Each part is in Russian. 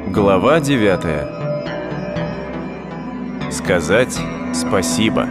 Глава 9. Сказать спасибо.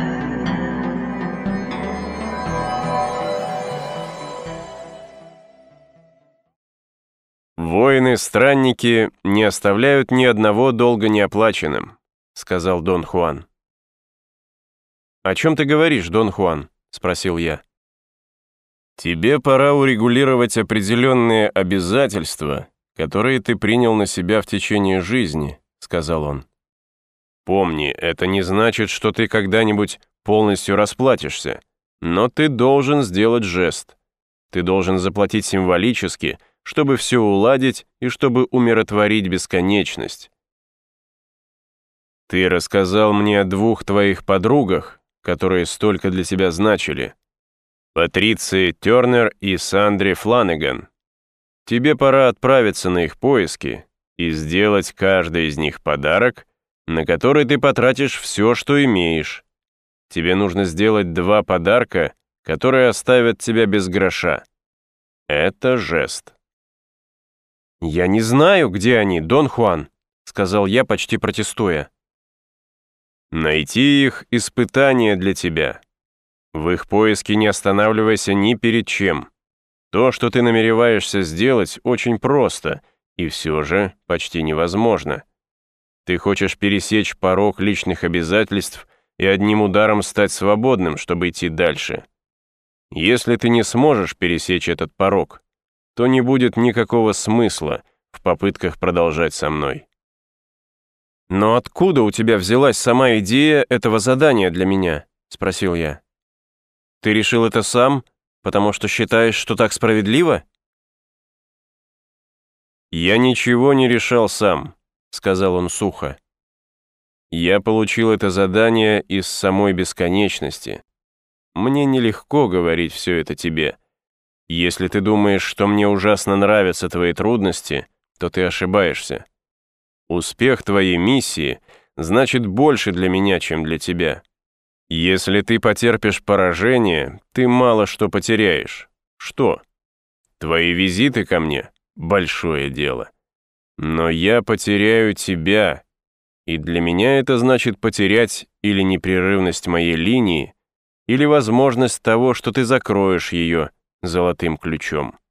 «Воины-странники не оставляют ни одного долга неоплаченным», — сказал Дон Хуан. «О чем ты говоришь, Дон Хуан?» — спросил я. «Тебе пора урегулировать определенные обязательства, которые ты принял на себя в течение жизни», — сказал он. «Помни, это не значит, что ты когда-нибудь полностью расплатишься, но ты должен сделать жест. Ты должен заплатить символически, чтобы все уладить и чтобы умиротворить бесконечность. Ты рассказал мне о двух твоих подругах, которые столько для тебя значили. Патриции Тернер и Сандре Фланеган. Тебе пора отправиться на их поиски и сделать каждой из них подарок, на который ты потратишь все, что имеешь. Тебе нужно сделать 2 подарка, которые оставят тебя без гроша. Это жест». «Я не знаю, где они, Дон Хуан», — сказал я, почти протестуя. «Найти их — испытание для тебя. В их поиске не останавливайся ни перед чем. То, что ты намереваешься сделать, очень просто, и все же почти невозможно. Ты хочешь пересечь порог личных обязательств и одним ударом стать свободным, чтобы идти дальше. Если ты не сможешь пересечь этот порог, то не будет никакого смысла в попытках продолжать со мной». «Но откуда у тебя взялась сама идея этого задания для меня?» — спросил я. «Ты решил это сам, потому что считаешь, что так справедливо?» «Я ничего не решал сам», — сказал он сухо. «Я получил это задание из самой бесконечности. Мне нелегко говорить все это тебе. Если ты думаешь, что мне ужасно нравятся твои трудности, то ты ошибаешься. Успех твоей миссии значит больше для меня, чем для тебя. Если ты потерпишь поражение, ты мало что потеряешь. Что? Твои визиты ко мне — большое дело. Но я потеряю тебя, и для меня это значит потерять или непрерывность моей линии, или возможность того, что ты закроешь ее золотым ключом».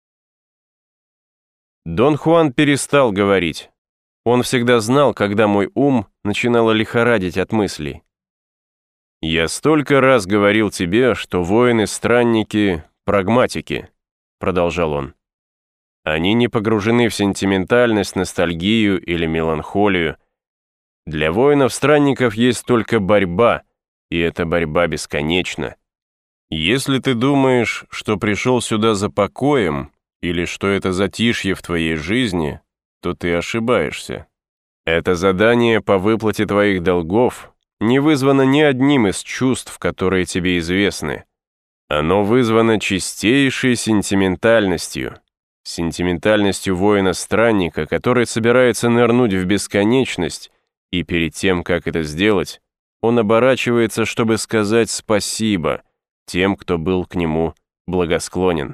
Дон Хуан перестал говорить. Он всегда знал, когда мой ум начинало лихорадить от мыслей. «Я столько раз говорил тебе, что воины-странники — прагматики», — продолжал он. «Они не погружены в сентиментальность, ностальгию или меланхолию. Для воинов-странников есть только борьба, и эта борьба бесконечна. Если ты думаешь, что пришел сюда за покоем, или что это затишье в твоей жизни, то ты ошибаешься. Это задание по выплате твоих долгов не вызвано ни одним из чувств, которые тебе известны. Оно вызвано чистейшей сентиментальностью. Сентиментальностью воина-странника, который собирается нырнуть в бесконечность, и перед тем, как это сделать, он оборачивается, чтобы сказать спасибо тем, кто был к нему благосклонен.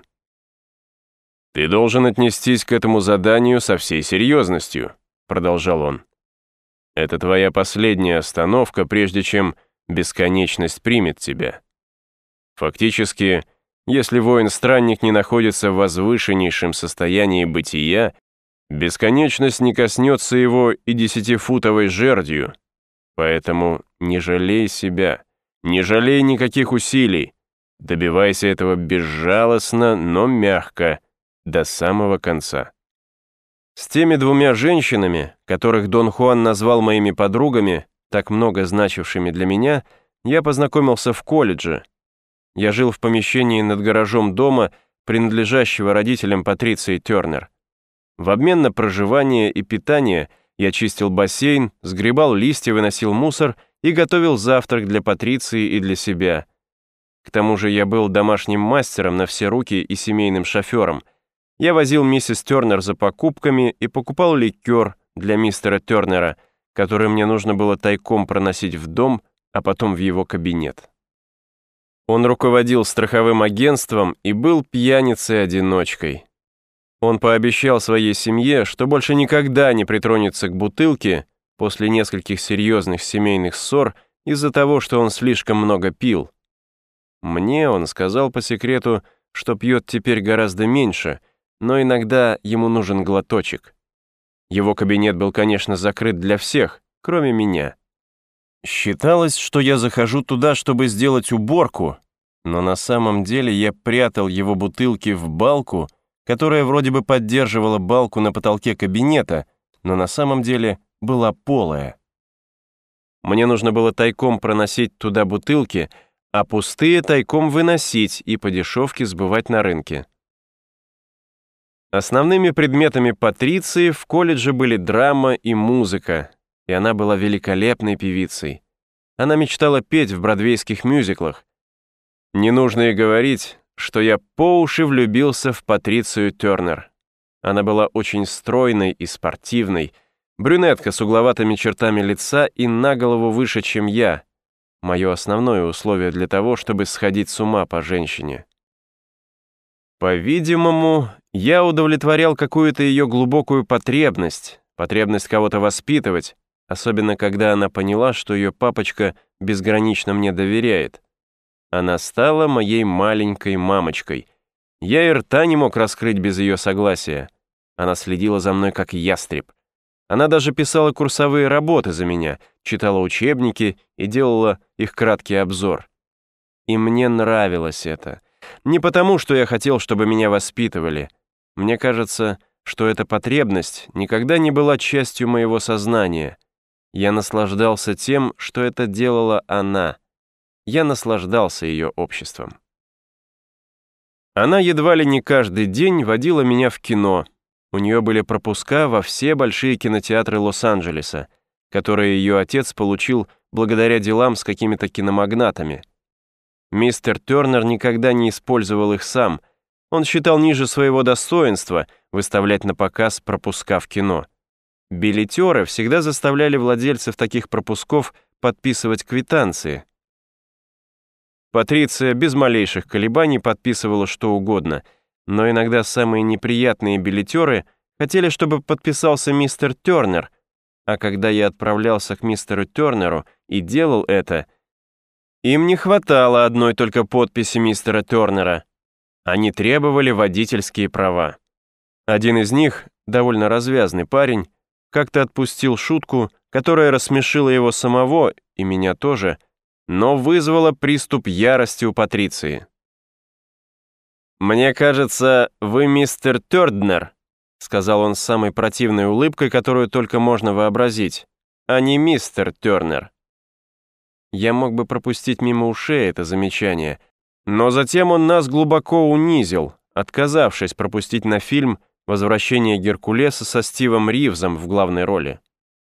«Ты должен отнестись к этому заданию со всей серьезностью», — продолжал он. «Это твоя последняя остановка, прежде чем бесконечность примет тебя. Фактически, если воин-странник не находится в возвышеннейшем состоянии бытия, бесконечность не коснется его и 10-футовой жердью. Поэтому не жалей себя, не жалей никаких усилий, добивайся этого безжалостно, но мягко, до самого конца». С теми 2 женщинами, которых Дон Хуан назвал моими подругами, так много значившими для меня, я познакомился в колледже. Я жил в помещении над гаражом дома, принадлежащего родителям Патриции Тернер. В обмен на проживание и питание я чистил бассейн, сгребал листья, выносил мусор и готовил завтрак для Патриции и для себя. К тому же я был домашним мастером на все руки и семейным шофером. Я возил миссис Тернер за покупками и покупал ликер для мистера Тернера, который мне нужно было тайком проносить в дом, а потом в его кабинет. Он руководил страховым агентством и был пьяницей-одиночкой. Он пообещал своей семье, что больше никогда не притронется к бутылке после нескольких серьезных семейных ссор из-за того, что он слишком много пил. Мне он сказал по секрету, что пьет теперь гораздо меньше, но иногда ему нужен глоточек. Его кабинет был, конечно, закрыт для всех, кроме меня. Считалось, что я захожу туда, чтобы сделать уборку, но на самом деле я прятал его бутылки в балку, которая вроде бы поддерживала балку на потолке кабинета, но на самом деле была полая. Мне нужно было тайком проносить туда бутылки, а пустые тайком выносить и по дешевке сбывать на рынке. Основными предметами Патриции в колледже были драма и музыка, и она была великолепной певицей. Она мечтала петь в бродвейских мюзиклах. Не нужно и говорить, что я по уши влюбился в Патрицию Тернер. Она была очень стройной и спортивной, брюнетка с угловатыми чертами лица и на голову выше, чем я. Мое основное условие для того, чтобы сходить с ума по женщине. По-видимому, я удовлетворял какую-то ее глубокую потребность кого-то воспитывать, особенно когда она поняла, что ее папочка безгранично мне доверяет. Она стала моей маленькой мамочкой. Я и рта не мог раскрыть без ее согласия. Она следила за мной как ястреб. Она даже писала курсовые работы за меня, читала учебники и делала их краткий обзор. И мне нравилось это. Не потому, что я хотел, чтобы меня воспитывали. Мне кажется, что эта потребность никогда не была частью моего сознания. Я наслаждался тем, что это делала она. Я наслаждался ее обществом. Она едва ли не каждый день водила меня в кино. У нее были пропуска во все большие кинотеатры Лос-Анджелеса, которые ее отец получил благодаря делам с какими-то киномагнатами. Мистер Тернер никогда не использовал их сам. Он считал ниже своего достоинства выставлять на показ пропуска в кино. Билетеры всегда заставляли владельцев таких пропусков подписывать квитанции. Патриция без малейших колебаний подписывала что угодно, но иногда самые неприятные билетеры хотели, чтобы подписался мистер Тернер, а когда я отправлялся к мистеру Тернеру и делал это, им не хватало одной только подписи мистера Тернера. Они требовали водительские права. Один из них, довольно развязный парень, как-то отпустил шутку, которая рассмешила его самого и меня тоже, но вызвала приступ ярости у Патриции. «Мне кажется, вы мистер Тернер», — сказал он с самой противной улыбкой, которую только можно вообразить, а не мистер Тернер. Я мог бы пропустить мимо ушей это замечание, но затем он нас глубоко унизил, отказавшись пропустить на фильм «Возвращение Геркулеса» со Стивом Ривзом в главной роли.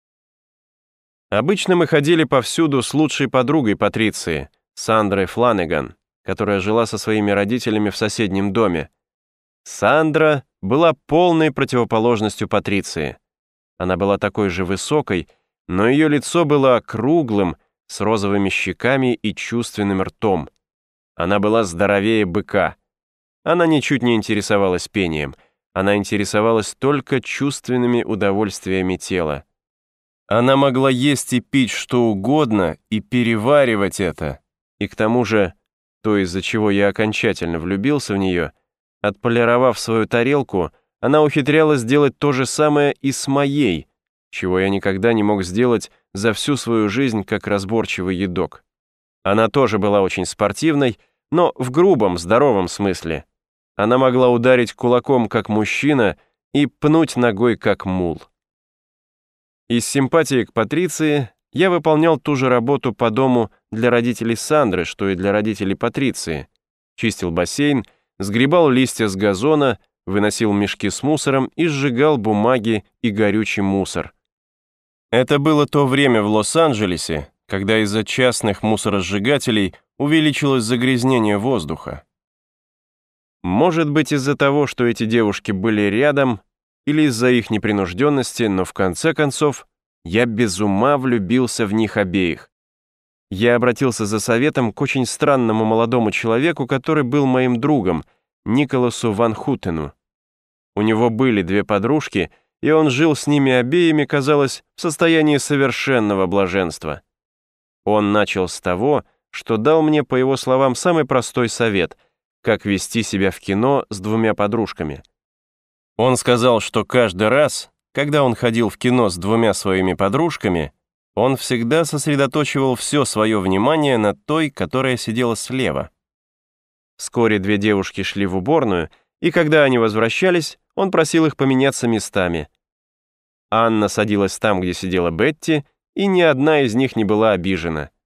Обычно мы ходили повсюду с лучшей подругой Патриции, Сандрой Фланеган, которая жила со своими родителями в соседнем доме. Сандра была полной противоположностью Патриции. Она была такой же высокой, но ее лицо было округлым, с розовыми щеками и чувственным ртом. Она была здоровее быка. Она ничуть не интересовалась пением, она интересовалась только чувственными удовольствиями тела. Она могла есть и пить что угодно и переваривать это. И к тому же, то, из-за чего я окончательно влюбился в нее, отполировав свою тарелку, она ухитрялась сделать то же самое и с моей, чего я никогда не мог сделать за всю свою жизнь как разборчивый едок. Она тоже была очень спортивной, но в грубом, здоровом смысле. Она могла ударить кулаком как мужчина и пнуть ногой как мул. Из симпатии к Патриции я выполнял ту же работу по дому для родителей Сандры, что и для родителей Патриции. Чистил бассейн, сгребал листья с газона, выносил мешки с мусором и сжигал бумаги и горючий мусор. Это было то время в Лос-Анджелесе, когда из-за частных мусоросжигателей увеличилось загрязнение воздуха. Может быть, из-за того, что эти девушки были рядом, или из-за их непринужденности, но в конце концов я без ума влюбился в них обеих. Я обратился за советом к очень странному молодому человеку, который был моим другом, Николасу Ван Хутену. У него были две подружки, и он жил с ними обеими, казалось, в состоянии совершенного блаженства. Он начал с того, что дал мне, по его словам, самый простой совет, как вести себя в кино с двумя подружками. Он сказал, что каждый раз, когда он ходил в кино с двумя своими подружками, он всегда сосредоточивал все свое внимание на той, которая сидела слева. Вскоре две девушки шли в уборную, и когда они возвращались, он просил их поменяться местами. Анна садилась там, где сидела Бетти, и ни одна из них не была обижена.